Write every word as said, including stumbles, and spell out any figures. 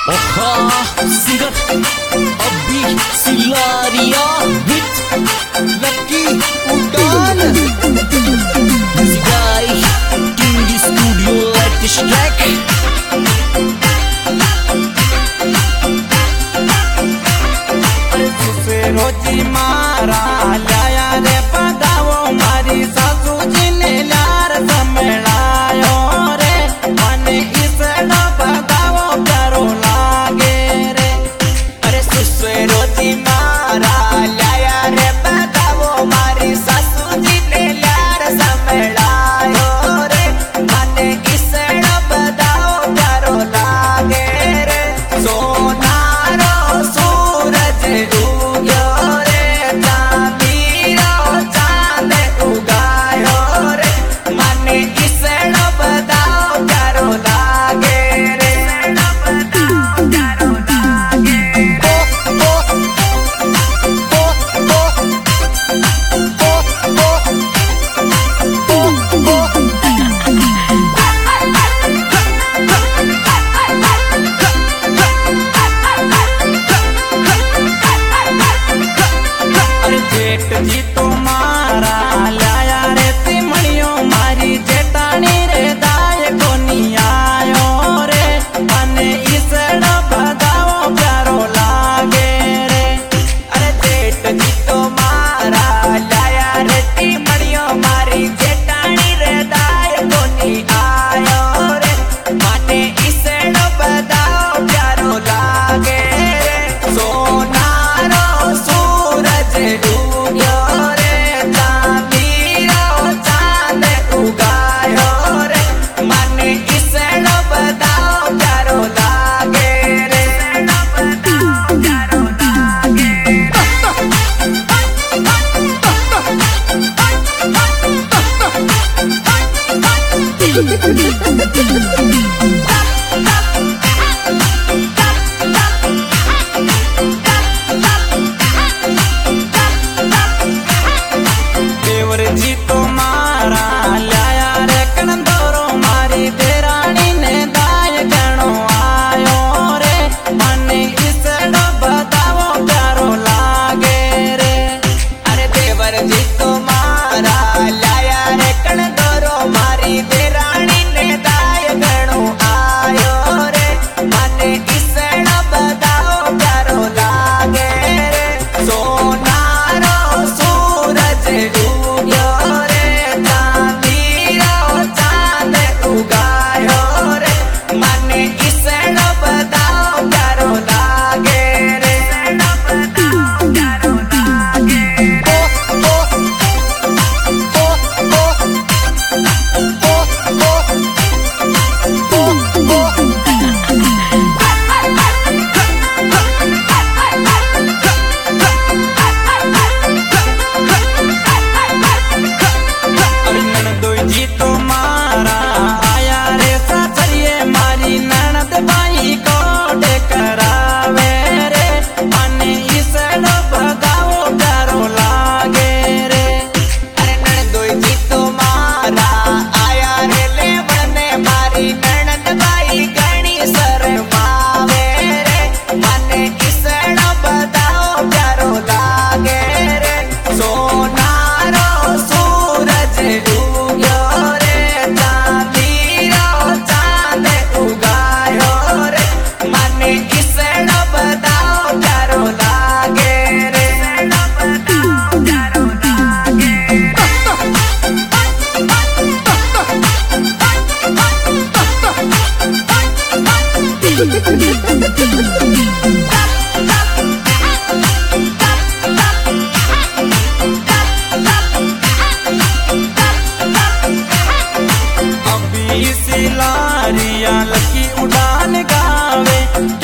Singer अभी सिलारिया with lucky उड़ान गाय टीवी स्टूडियो लेटेस्ट ट्रैक रोजी मारा लाया रे पदावो मारी सासू जी ने लार समेलायो रे मने इसनो पदावो प्यारो लागे रे। अरे सुसुए रोजी मारा लाया रे पदावो मारी सासू जी ने लार समेलायो रे मने इसनो पदावो प्यारो लागे रे। सोनारो सूरज उग्यो जी तो मारा लाया रे तिमणियो मारी जेठानी रे दाय कोनी आयो रे मने इसनो बदावो प्यारो लागे रे। अरे जेठ जी तो मारा लाया रे तिमणियो मारी जेठानी रे दाय कोनी आयो रे मने इसनो बदावो प्यारो लागे रे। सोनारो सूरज उग्यो देवर जी तो मारा लाया रे कणंदोरो मारी देरानी ने दाय गणो आयो रे मने इसनो बदावो प्यारो लागे रे। अरे देवर जी तो मारा लाया रे कणंदोरो मारी देरानी ने दाय गणो आयो रे मने इसनो बदावो प्यारो लागे रे। सोनारो सूरज उग्यो रे चांदीरो चांद उगायो रे मने इसनो बदावो प्यारो लागे रे। प्यारो लागे जी तो मारा आया रे सासरिये मारी ननद बाई कोट करावे रे मने इसनो बदावो प्यारो लागे रे। अरे ननदोई जी तो मारा आया रे लेवने मारी ननद बाई गणी शरमावे रे मने इसनो बदावो प्यारो लागे रे। सोनारो सूरज उग्यो रे चांदीरो चांद उगायो रे मने इसनो बदावो प्यारो लागे रे। प्यारो लागे अभी सिलारिया लकी उड़ान गावे।